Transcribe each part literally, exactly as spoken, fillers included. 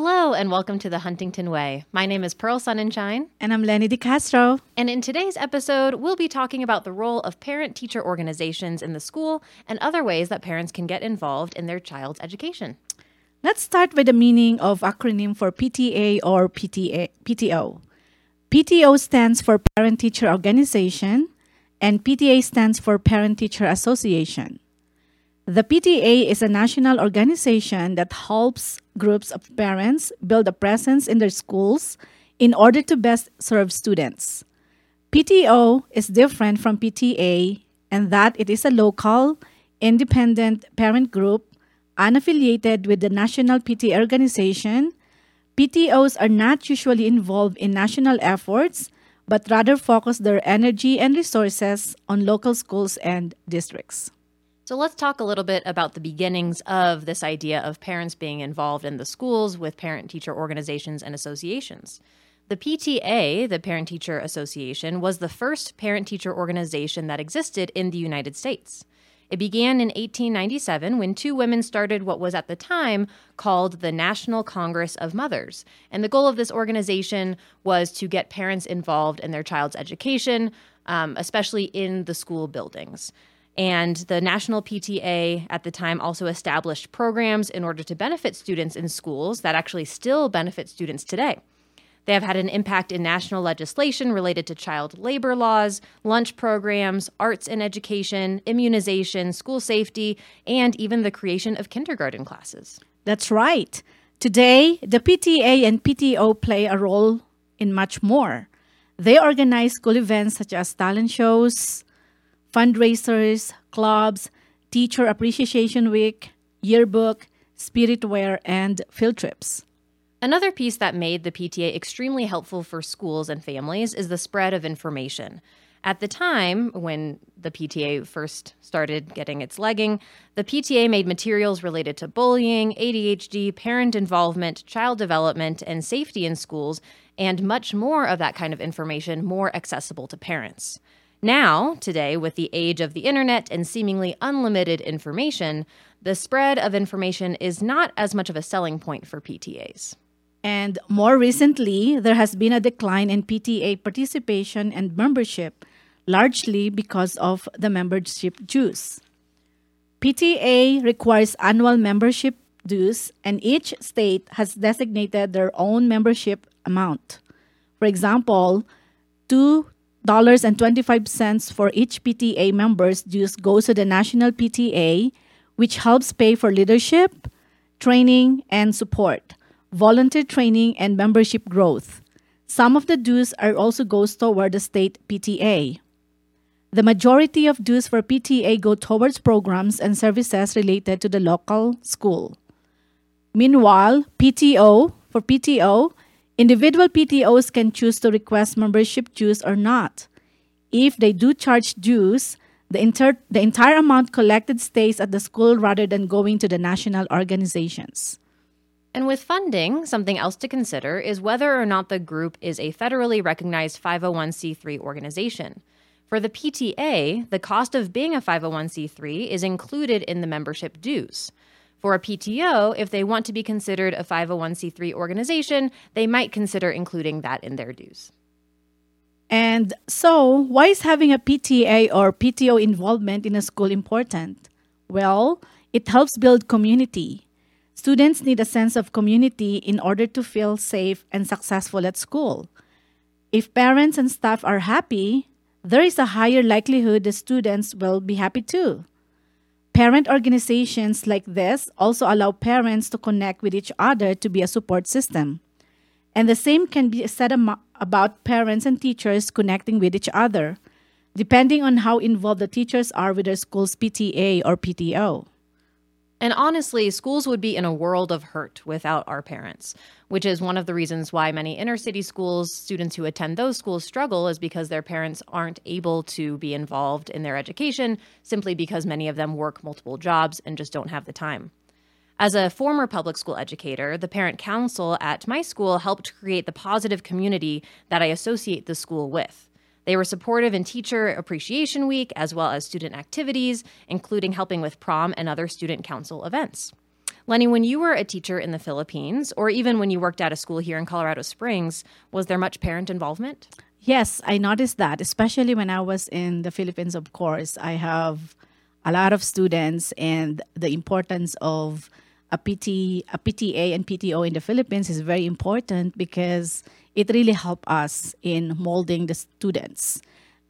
Hello and welcome to the Huntington Way. My name is Pearl Sunenshine. And I'm Lenny DeCastro. And in today's episode, we'll be talking about the role of parent-teacher organizations in the school and other ways that parents can get involved in their child's education. Let's start with the meaning of acronym for P T A or P T A, P T O. P T O stands for Parent-Teacher Organization, and P T A stands for Parent-Teacher Association. The P T A is a national organization that helps groups of parents build a presence in their schools in order to best serve students. P T O is different from P T A in that it is a local, independent parent group unaffiliated with the national P T A organization. P T Os are not usually involved in national efforts, but rather focus their energy and resources on local schools and districts. So let's talk a little bit about the beginnings of this idea of parents being involved in the schools with parent-teacher organizations and associations. The P T A, the Parent-Teacher Association, was the first parent-teacher organization that existed in the United States. It began in eighteen ninety-seven when two women started what was at the time called the National Congress of Mothers. And the goal of this organization was to get parents involved in their child's education, um, especially in the school buildings. And the National P T A at the time also established programs in order to benefit students in schools that actually still benefit students today. They have had an impact in national legislation related to child labor laws, lunch programs, arts and education, immunization, school safety, and even the creation of kindergarten classes. That's right. Today, the P T A and P T O play a role in much more. They organize school events such as talent shows, fundraisers, clubs, Teacher Appreciation Week, yearbook, spirit wear, and field trips. Another piece that made the P T A extremely helpful for schools and families is the spread of information. At the time, when the P T A first started getting its legging, the P T A made materials related to bullying, A D H D, parent involvement, child development, and safety in schools, and much more of that kind of information more accessible to parents. Now, today, with the age of the internet and seemingly unlimited information, the spread of information is not as much of a selling point for P T As. And more recently, there has been a decline in P T A participation and membership, largely because of the membership dues. P T A requires annual membership dues, and each state has designated their own membership amount. For example, two dollars and twenty-five cents for each P T A member's dues goes to the National P T A, which helps pay for leadership, training, and support, volunteer training, and membership growth. Some of the dues are also goes toward the state P T A. The majority of dues for P T A go towards programs and services related to the local school. Meanwhile, P T O, for P T O, individual P T Os can choose to request membership dues or not. If they do charge dues, the, inter- the entire amount collected stays at the school rather than going to the national organizations. And with funding, something else to consider is whether or not the group is a federally recognized five oh one c three organization. For the P T A, the cost of being a five oh one c three is included in the membership dues. For a P T O, if they want to be considered a five oh one c three organization, they might consider including that in their dues. And so, why is having a P T A or P T O involvement in a school important? Well, it helps build community. Students need a sense of community in order to feel safe and successful at school. If parents and staff are happy, there is a higher likelihood the students will be happy too. Parent organizations like this also allow parents to connect with each other to be a support system. And the same can be said am- about parents and teachers connecting with each other, depending on how involved the teachers are with their school's P T A or P T O. And honestly, schools would be in a world of hurt without our parents, which is one of the reasons why many inner city schools, students who attend those schools struggle is because their parents aren't able to be involved in their education simply because many of them work multiple jobs and just don't have the time. As a former public school educator, the parent council at my school helped create the positive community that I associate the school with. They were supportive in Teacher Appreciation Week, as well as student activities, including helping with prom and other student council events. Lenny, when you were a teacher in the Philippines, or even when you worked at a school here in Colorado Springs, was there much parent involvement? Yes, I noticed that, especially when I was in the Philippines, of course. I have a lot of students, and the importance of a P T, a P T A and P T O in the Philippines is very important because it really helped us in molding the students.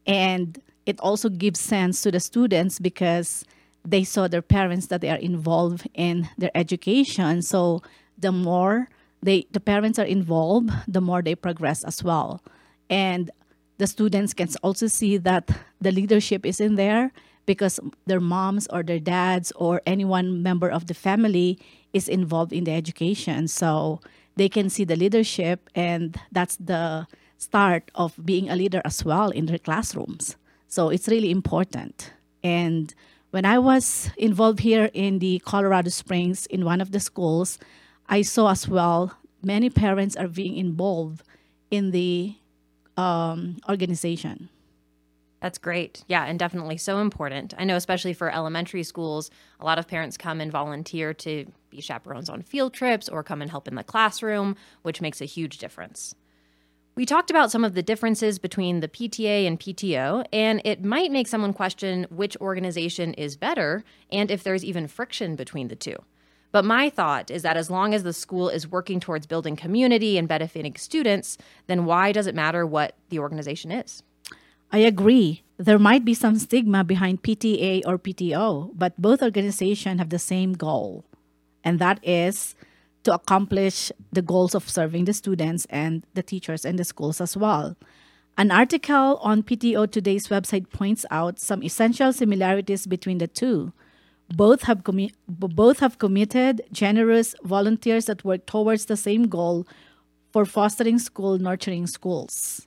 And it also gives sense to the students because they saw their parents that they are involved in their education. So the more they the parents are involved, the more they progress as well. And the students can also see that the leadership is in there because their moms or their dads or any one member of the family is involved in the education. So they can see the leadership, and that's the start of being a leader as well in their classrooms. So it's really important. And when I was involved here in the Colorado Springs in one of the schools, I saw as well many parents are being involved in the um, organization. That's great. Yeah, and definitely so important. I know especially for elementary schools, a lot of parents come and volunteer to be chaperones on field trips or come and help in the classroom, which makes a huge difference. We talked about some of the differences between the P T A and P T O, and it might make someone question which organization is better and if there's even friction between the two. But my thought is that as long as the school is working towards building community and benefiting students, then why does it matter what the organization is? I agree. There might be some stigma behind P T A or P T O, but both organizations have the same goal, and that is to accomplish the goals of serving the students and the teachers and the schools as well. An article on P T O Today's website points out some essential similarities between the two. Both have commi- both have committed, generous volunteers that work towards the same goal for fostering school, nurturing schools.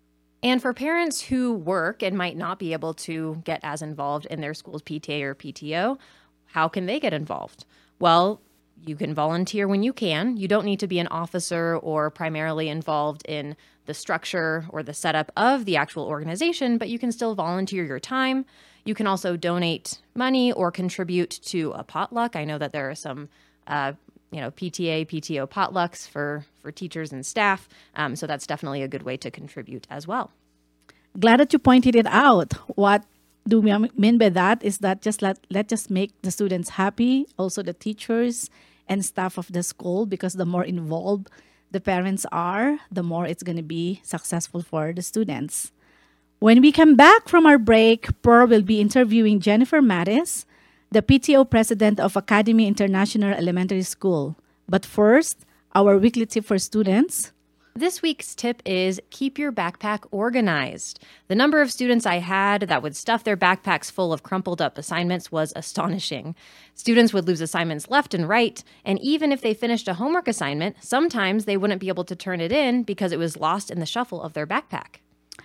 And for parents who work and might not be able to get as involved in their school's P T A or P T O, how can they get involved? Well, you can volunteer when you can. You don't need to be an officer or primarily involved in the structure or the setup of the actual organization, but you can still volunteer your time. You can also donate money or contribute to a potluck. I know that there are some uh, you know, P T A, P T O potlucks for, for teachers and staff. Um, so that's definitely a good way to contribute as well. Glad that you pointed it out. What do we mean by that is that just let, let just make the students happy, also the teachers and staff of the school, because the more involved the parents are, the more it's going to be successful for the students. When we come back from our break, Pearl will be interviewing Jennifer Mattis, the P T O president of Academy International Elementary School. But first, our weekly tip for students. This week's tip is keep your backpack organized. The number of students I had that would stuff their backpacks full of crumpled up assignments was astonishing. Students would lose assignments left and right, and even if they finished a homework assignment, sometimes they wouldn't be able to turn it in because it was lost in the shuffle of their backpack.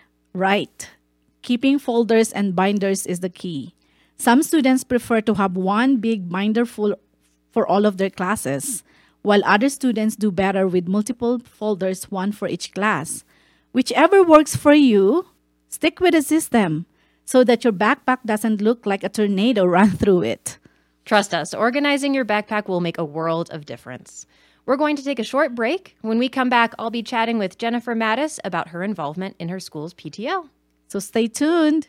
Right. Keeping folders and binders is the key. Some students prefer to have one big binder full for all of their classes, while other students do better with multiple folders, one for each class. Whichever works for you, stick with the system so that your backpack doesn't look like a tornado run through it. Trust us, organizing your backpack will make a world of difference. We're going to take a short break. When we come back, I'll be chatting with Jennifer Mattis about her involvement in her school's P T O. So stay tuned.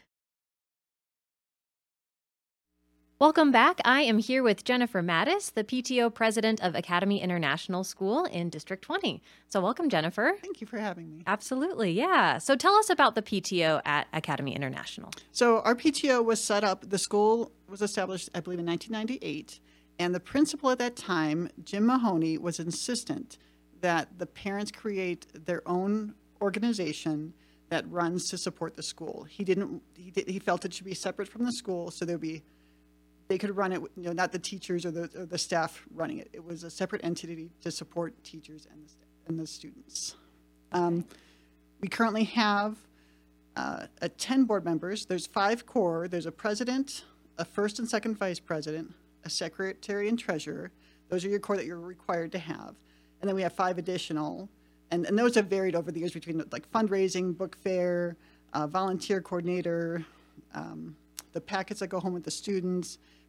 Welcome back. I am here with Jennifer Mattis, the P T O president of Academy International School in District twenty. So welcome, Jennifer. Thank you for having me. Absolutely, yeah. So tell us about the P T O at Academy International. So our P T O was set up, the school was established, I believe, in nineteen ninety-eight, and the principal at that time, Jim Mahoney, was insistent that the parents create their own organization that runs to support the school. He didn't, he, did, he felt it should be separate from the school, so there'd be they could run it, you know, not the teachers or the, or the staff running it. It was a separate entity to support teachers and the, and the students. Um, we currently have uh, a ten board members. There's five core. There's a president, a first and second vice president, a secretary and treasurer. Those are your core that you're required to have. And then we have five additional. And, and those have varied over the years between like fundraising, book fair, uh, volunteer coordinator, um, the packets that go home with the students,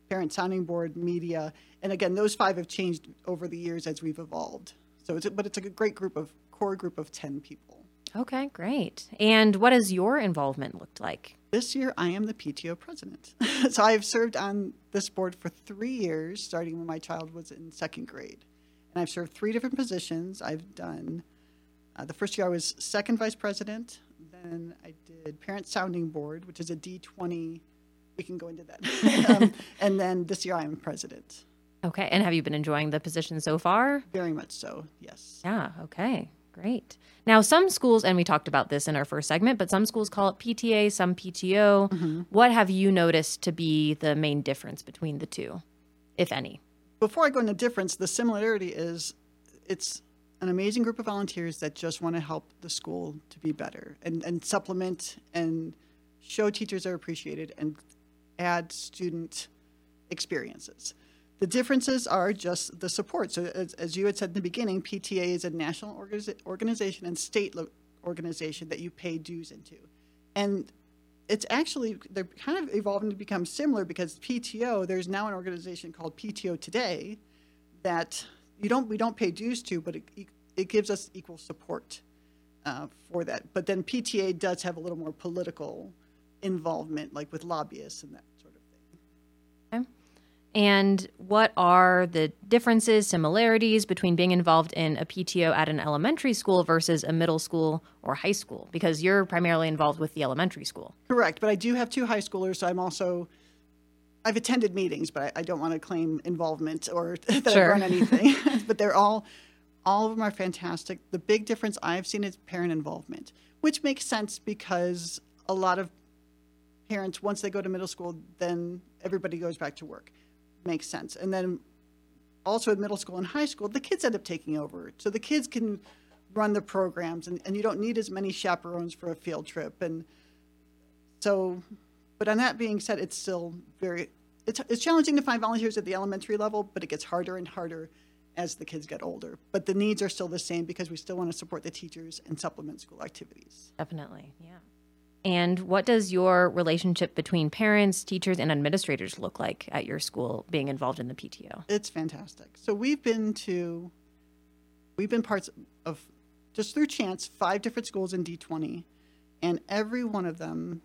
parent sounding board, media, and again, those five have changed over the years as we've evolved. So, it's a, but it's a great group of core group of ten people. Okay, great. And what has your involvement looked like? This year, I am the P T O president. So I've served on this board for three years, starting when my child was in second grade. And I've served three different positions. I've done, uh, the first year I was second vice president. Then I did parent sounding board, which is a D twenty. We can go into that. um, and then this year I am president. Okay, and have you been enjoying the position so far? Very much so, yes. Yeah, okay, great. Now, some schools, and we talked about this in our first segment, but some schools call it P T A, some P T O. Mm-hmm. What have you noticed to be the main difference between the two, if any? Before I go into difference, the similarity is it's an amazing group of volunteers that just want to help the school to be better and, and supplement and show teachers are appreciated and add student experiences. The differences are just the support. So as, as you had said in the beginning, P T A is a national organiz- organization and state lo- organization that you pay dues into. And it's actually, they're kind of evolving to become similar because P T O, there's now an organization called P T O Today that you don't, we don't pay dues to, but it, it gives us equal support uh, for that. But then P T A does have a little more political involvement, like with lobbyists and that sort of thing. Okay. And what are the differences, similarities between being involved in a P T O at an elementary school versus a middle school or high school? Because you're primarily involved with the elementary school. Correct, but I do have two high schoolers, so I'm also, I've attended meetings, but I, I don't want to claim involvement or that Sure. I've run anything. But they're all, all of them are fantastic. The big difference I've seen is parent involvement, which makes sense because a lot of parents, once they go to middle school, then everybody goes back to work. Makes sense. And then also in middle school and high school, the kids end up taking over. So the kids can run the programs and, and you don't need as many chaperones for a field trip. And so, but on that being said, it's still very, it's, it's challenging to find volunteers at the elementary level, but it gets harder and harder as the kids get older. But the needs are still the same because we still want to support the teachers and supplement school activities. Definitely, yeah. And what does your relationship between parents, teachers, and administrators look like at your school being involved in the P T O? It's fantastic. So we've been to, we've been parts of, just through chance, five different schools in D twenty, and every one of them,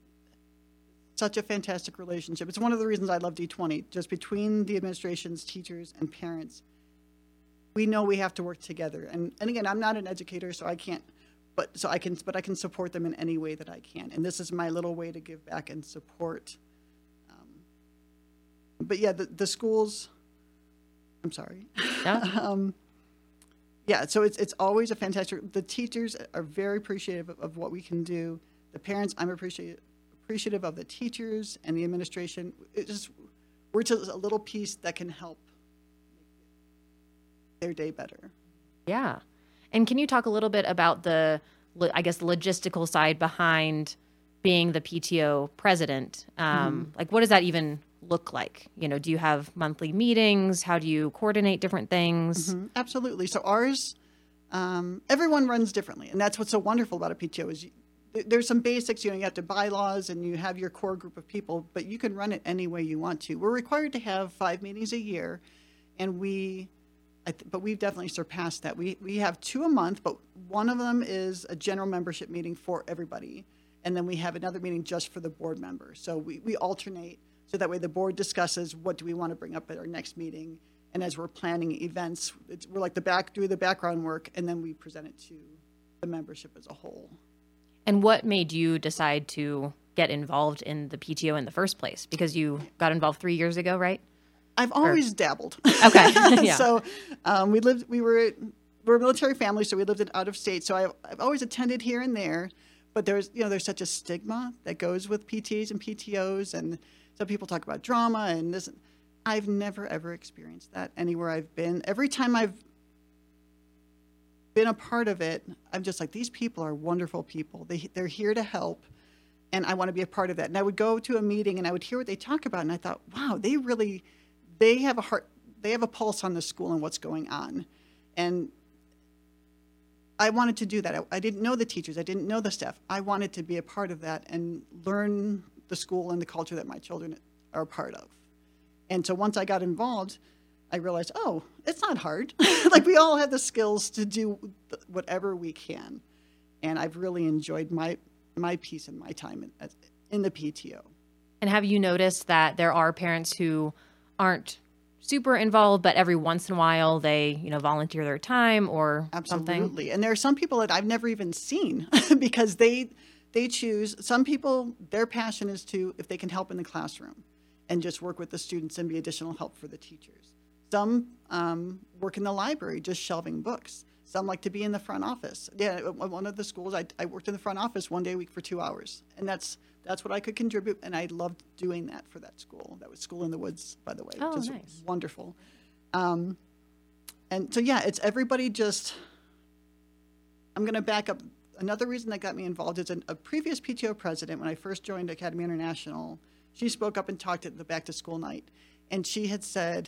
such a fantastic relationship. It's one of the reasons I love D twenty, just between the administrations, teachers, and parents. We know we have to work together. And, and again, I'm not an educator, so I can't, But so I can, but I can support them in any way that I can, and this is my little way to give back and support. Um, but yeah, the, the schools. I'm sorry. Yeah. um, yeah. So it's it's always a fantastic. The teachers are very appreciative of, of what we can do. The parents, I'm appreciative appreciative of the teachers and the administration. It just we're just a little piece that can help their day better. Yeah. And can you talk a little bit about the, I guess, logistical side behind being the P T O president? Um, mm-hmm. Like, what does that even look like? You know, do you have monthly meetings? How do you coordinate different things? Mm-hmm. Absolutely. So ours, um, everyone runs differently. And that's what's so wonderful about a P T O is you, there's some basics, you know, you have to bylaws and you have your core group of people, but you can run it any way you want to. We're required to have five meetings a year, and we... I th- but we've definitely surpassed that. We we have two a month, but one of them is a general membership meeting for everybody. And then we have another meeting just for the board members. So we, we alternate, so that way the board discusses what do we want to bring up at our next meeting. And as we're planning events, it's, we're like the back, do the background work, and then we present it to the membership as a whole. And what made you decide to get involved in the P T O in the first place? Because you got involved three years ago, right? I've always or, dabbled. Okay. Yeah. So um, we lived, we were, we're a military family, so we lived in out of state. So I, I've always attended here and there, but there's, you know, there's such a stigma that goes with P T As and P T Os. And some people talk about drama and this. I've never, ever experienced that anywhere I've been. Every time I've been a part of it, I'm just like, these people are wonderful people. They, they're here to help. And I want to be a part of that. And I would go to a meeting and I would hear what they talk about. And I thought, wow, they really... They have a heart, they have a pulse on the school and what's going on. And I wanted to do that. I, I didn't know the teachers. I didn't know the staff. I wanted to be a part of that and learn the school and the culture that my children are a part of. And so once I got involved, I realized, oh, it's not hard. Like we all have the skills to do th- whatever we can. And I've really enjoyed my my piece and my time in, in the P T O. And have you noticed that there are parents who aren't super involved, but every once in a while they, you know, volunteer their time or something? Absolutely. And there are some people that I've never even seen because they they choose, some people, their passion is to, if they can help in the classroom and just work with the students and be additional help for the teachers. Some um, work in the library, just shelving books. Some like to be in the front office. Yeah, at one of the schools, I, I worked in the front office one day a week for two hours. And that's that's what I could contribute, and I loved doing that for that school. That was School in the Woods, by the way. Oh, just nice. Wonderful. Um, and so, yeah, it's everybody just, I'm going to back up. Another reason that got me involved is an, a previous P T O president, when I first joined Academy International, she spoke up and talked at the back to school night. And she had said,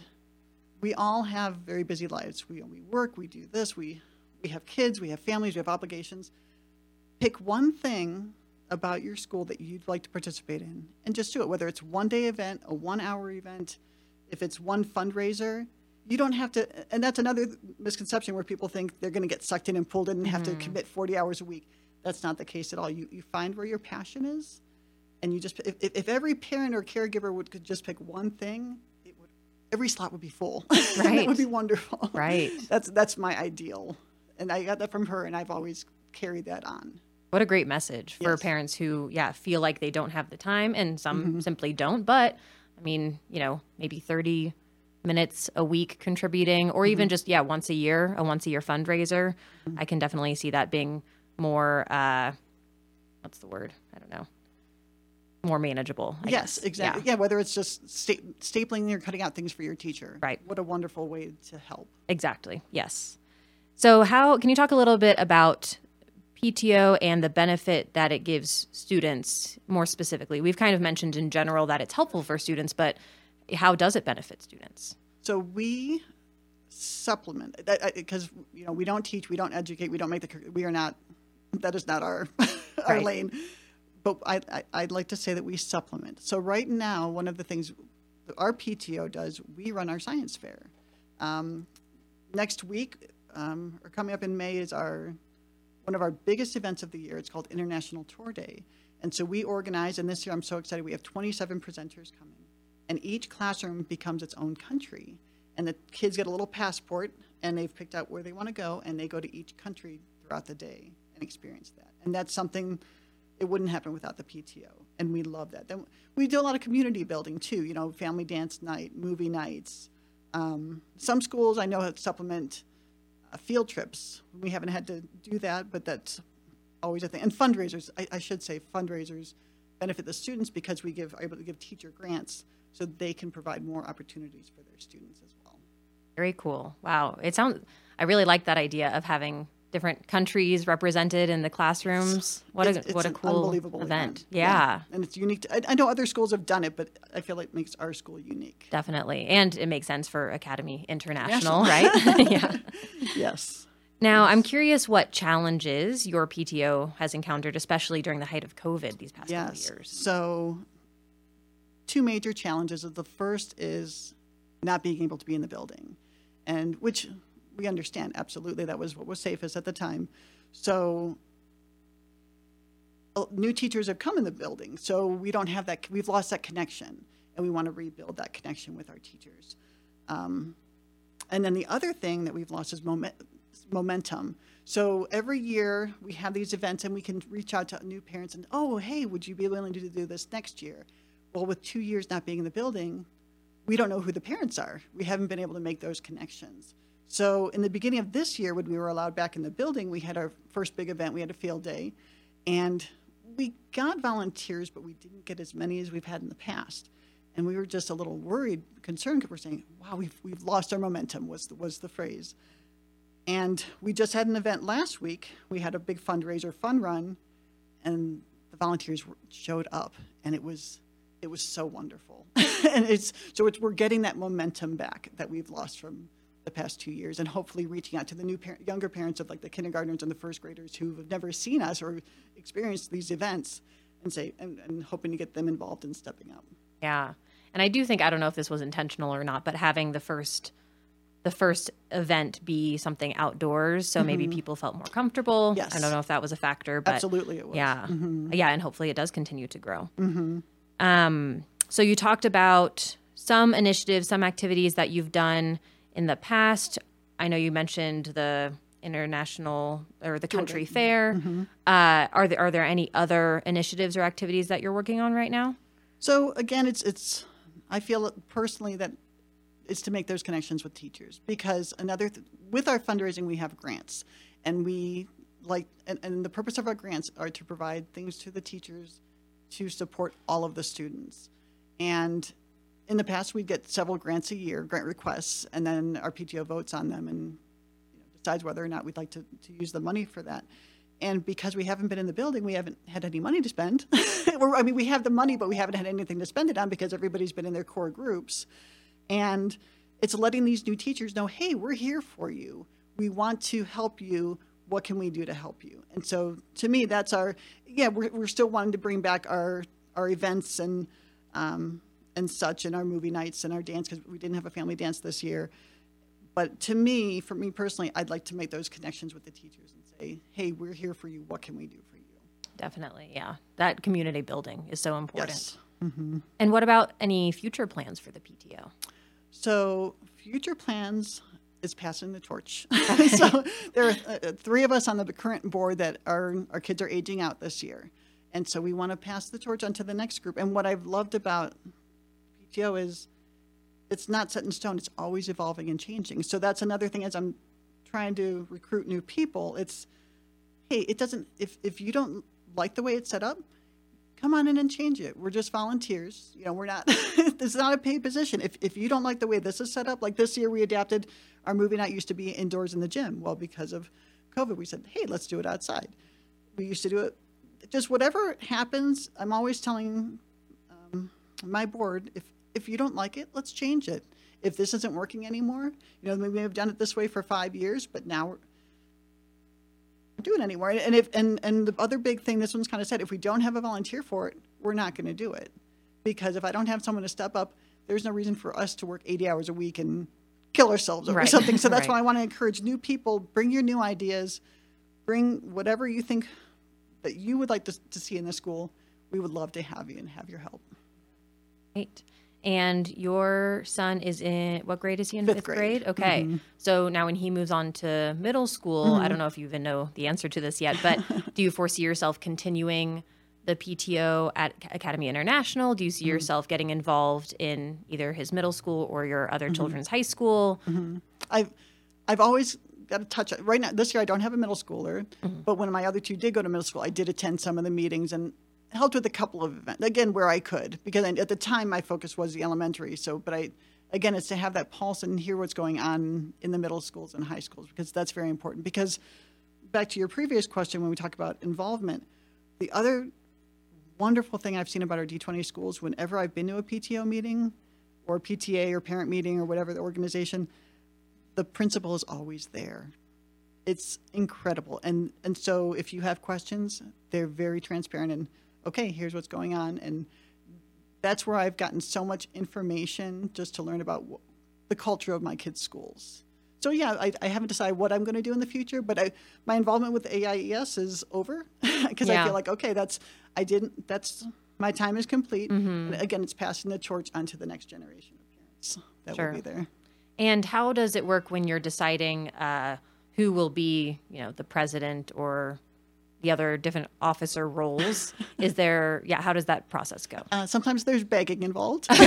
we all have very busy lives. We, we work, we do this, we, we have kids, we have families, we have obligations. Pick one thing about your school that you'd like to participate in and just do it, whether it's one day event, a one hour event, if it's one fundraiser. You don't have to, and that's another misconception where people think they're going to get sucked in and pulled in and have Mm-hmm. to commit forty hours a week. That's not the case at all. You you find where your passion is, and you just, if, if every parent or caregiver would could just pick one thing, it would, every slot would be full. Right. That would be wonderful. Right. That's that's my ideal, and I got that from her, and I've always carried that on. What a great message for Yes. parents who, yeah, feel like they don't have the time, and some Mm-hmm. simply don't. But I mean, you know, maybe thirty minutes a week contributing, or even just, yeah, once a year, a once a year fundraiser. Mm-hmm. I can definitely see that being more, uh, what's the word? I don't know. More manageable. I Yes, guess. exactly. Yeah, Yeah, whether it's just sta- stapling or cutting out things for your teacher. Right. What a wonderful way to help. exactly. Yes. So, how can you talk a little bit about P T O and the benefit that it gives students more specifically? We've kind of mentioned in general that it's helpful for students, but how does it benefit students? So we supplement because you know we don't teach, we don't educate, we don't make the cur- we are not that is not our our Right. lane. But I, I I'd like to say that we supplement. So right now, one of the things that our P T O does, we run our science fair. Um, next week, um, or coming up in May, is our one of our biggest events of the year. It's called International Tour Day, and so we organize. And this year, I'm so excited. We have twenty-seven presenters coming, and each classroom becomes its own country. And the kids get a little passport, and they've picked out where they want to go, and they go to each country throughout the day and experience that. And that's something, it wouldn't happen without the P T O, and we love that. Then we do a lot of community building too. You know, family dance night, movie nights. Um, some schools I know have supplement uh, field trips. We haven't had to do that, but that's always a thing. And fundraisers, I, I should say, fundraisers benefit the students because we give are able to give teacher grants so they can provide more opportunities for their students as well. Very cool. Wow. It sounds, I really like that idea of having different countries represented in the classrooms. What It's- a it's what a an cool unbelievable event. Yeah, And it's unique. To, I, I know other schools have done it, but I feel like it makes our school unique. definitely. And it makes sense for Academy International, National. right? Yeah. Yes. Now, I'm curious what challenges your P T O has encountered, especially during the height of COVID these past couple Yes. years. So, two major challenges. The first is not being able to be in the building, and which we understand absolutely. That was what was safest at the time. So, uh, new teachers have come in the building, so we don't have that. We've lost that connection, and we want to rebuild that connection with our teachers. Um, and then the other thing that we've lost is moment, momentum. So every year we have these events and we can reach out to new parents and, oh, hey, would you be willing to do this next year? Well, with two years not being in the building, we don't know who the parents are. We haven't been able to make those connections. So in the beginning of this year, when we were allowed back in the building, we had our first big event. We had a field day, and we got volunteers, but we didn't get as many as we've had in the past. And we were just a little worried, concerned, because we're saying, wow, we've, we've lost our momentum, was the, was the phrase. And we just had an event last week. We had a big fundraiser fun run, and the volunteers showed up, and it was it was so wonderful. And it's so it's, we're getting that momentum back that we've lost from the past two years, and hopefully reaching out to the new par- younger parents of like the kindergartners and the first graders who have never seen us or experienced these events, and say and, and hoping to get them involved in stepping up. Yeah. And I do think, I don't know if this was intentional or not, but having the first the first event be something outdoors, so maybe people felt more comfortable. Yes. I don't know if that was a factor, but Absolutely it was. yeah, Mm-hmm. yeah, and hopefully it does continue to grow. Mm-hmm. Um, so you talked about some initiatives, some activities that you've done in the past. I know you mentioned the international or the country fair. Mm-hmm. Uh, are there are there any other initiatives or activities that you're working on right now? So again, it's it's. I feel personally that it's to make those connections with teachers, because another th- with our fundraising we have grants, and we like and, and the purpose of our grants are to provide things to the teachers to support all of the students. And in the past, we'd get several grants a year, grant requests, and then our P T O votes on them and you know, decides whether or not we'd like to, to use the money for that. And because we haven't been in the building, we haven't had any money to spend. We're, I mean, we have the money, but we haven't had anything to spend it on because everybody's been in their core groups. And it's letting these new teachers know, hey, we're here for you. We want to help you. What can we do to help you? And so to me, that's our, yeah, we're, we're still wanting to bring back our, our events and, um, and such, and our movie nights and our dance, because we didn't have a family dance this year. But to me, for me personally, I'd like to make those connections with the teachers and say, hey, we're here for you. What can we do for you? Definitely, yeah. That community building is so important. Yes. Mm-hmm. And what about any future plans for the P T O? So future plans is passing the torch. So there are uh, three of us on the current board that are, our kids are aging out this year. And so we want to pass the torch on to the next group. And what I've loved about P T O is it's not set in stone. It's always evolving and changing. So that's another thing as I'm trying to recruit new people. It's, hey, it doesn't, if, if you don't like the way it's set up, come on in and change it. We're just volunteers. You know, we're not, this is not a paid position. If if you don't like the way this is set up, like this year we adapted, our movie night used to be indoors in the gym. Well, because of COVID, we said, hey, let's do it outside. We used to do it, just whatever happens, I'm always telling um, my board, if, if you don't like it, let's change it. If this isn't working anymore, you know, we may have done it this way for five years, but now we're doing it anymore. And if and and the other big thing, this one's kind of said, if we don't have a volunteer for it, we're not going to do it. Because if I don't have someone to step up, there's no reason for us to work eighty hours a week and kill ourselves over Right. something. So that's Right. why I want to encourage new people, bring your new ideas, bring whatever you think that you would like to, to see in the school. We would love to have you and have your help. Great. And your son is in, what grade is he in? Fifth Fifth grade. grade? Okay. Mhm. So now when he moves on to middle school, I don't know if you even know the answer to this yet, but do you foresee yourself continuing the P T O at Academy International? Do you see yourself getting involved in either his middle school or your other children's high school? I've I've always got to touch it. Right now, this year I don't have a middle schooler, Mm-hmm. but when my other two did go to middle school, I did attend some of the meetings and helped with a couple of events, again, where I could, because I, at the time my focus was the elementary. So, but I, again, it's to have that pulse and hear what's going on in the middle schools and high schools, because that's very important. Because back to your previous question, when we talk about involvement, the other wonderful thing I've seen about our D twenty schools, whenever I've been to a P T O meeting or P T A or parent meeting or whatever the organization, the principal is always there. It's incredible. And and so if you have questions, they're very transparent and, okay, here's what's going on. And that's where I've gotten so much information just to learn about wh- the culture of my kids' schools. So yeah, I, I haven't decided what I'm going to do in the future, but I, my involvement with A I E S is over because Yeah. I feel like, okay, that's, I didn't, that's, my time is complete. Mm-hmm. And again, it's passing the torch onto the next generation of parents that Sure. will be there. And how does it work when you're deciding uh, who will be, you know, the president or the other different officer roles? Is there, yeah, how does that process go? Uh, sometimes there's begging involved. So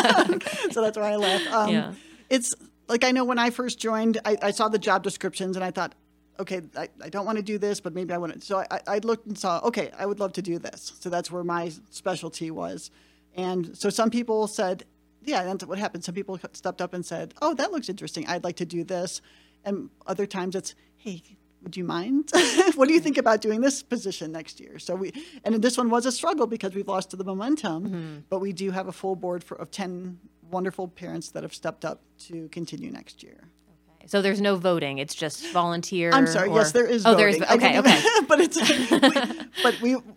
that's why I laugh. Um, Yeah. It's like, I know when I first joined, I, I saw the job descriptions and I thought, okay, I, I don't want to do this, but maybe I want to. So I, I looked and saw, okay, I would love to do this. So that's where my specialty was. And so some people said, yeah, that's what happened. Some people stepped up and said, oh, that looks interesting. I'd like to do this. And other times it's, hey, would you mind? What do you think about doing this position next year? So we, and this one was a struggle because we've lost to the momentum, Mm-hmm. but we do have a full board for, of ten wonderful parents that have stepped up to continue next year. So there's no voting; it's just volunteer. I'm sorry. or- Yes, there is. Oh, voting. there's I okay, didn't okay. even- but it's, we, but we,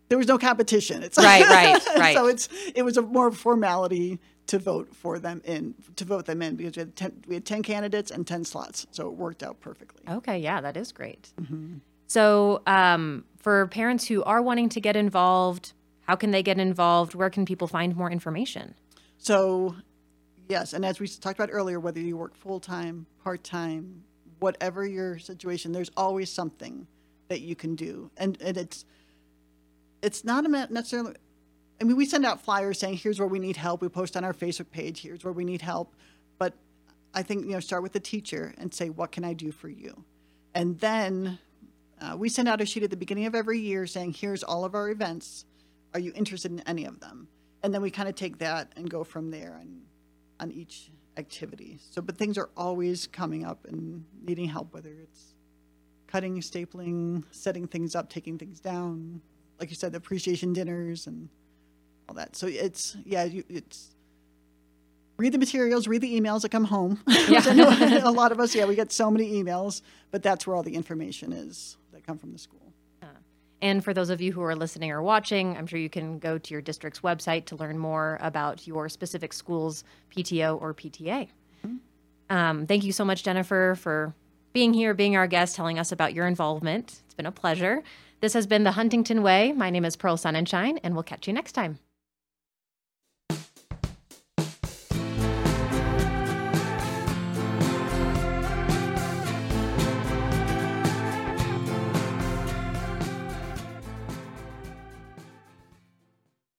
there was no competition. It's Right, right, right. So it's it was a more formality to vote for them in to vote them in because we had ten, we had ten candidates and ten slots, so it worked out perfectly. Okay, yeah, that is great. So, um, for parents who are wanting to get involved, how can they get involved? Where can people find more information? So, yes, and as we talked about earlier, whether you work full time, part time, whatever your situation, there's always something that you can do, and and it's it's not a necessarily. I mean, we send out flyers saying, here's where we need help. We post on our Facebook page, here's where we need help. But I think, you know, start with the teacher and say, what can I do for you? And then uh, we send out a sheet at the beginning of every year saying, here's all of our events. Are you interested in any of them? And then we kind of take that and go from there on, on each activity. So, but things are always coming up and needing help, whether it's cutting, stapling, setting things up, taking things down. Like you said, the appreciation dinners and all that. So it's, yeah, you, it's read the materials, read the emails that come home. Yeah. I know a lot of us, yeah, we get so many emails, but that's where all the information is that come from the school. And for those of you who are listening or watching, I'm sure you can go to your district's website to learn more about your specific school's P T O or P T A. Mm-hmm. Um, thank you so much, Jennifer, for being here, being our guest, telling us about your involvement. It's been a pleasure. This has been The Huntington Way. My name is Pearl Sonnenschein, and we'll catch you next time.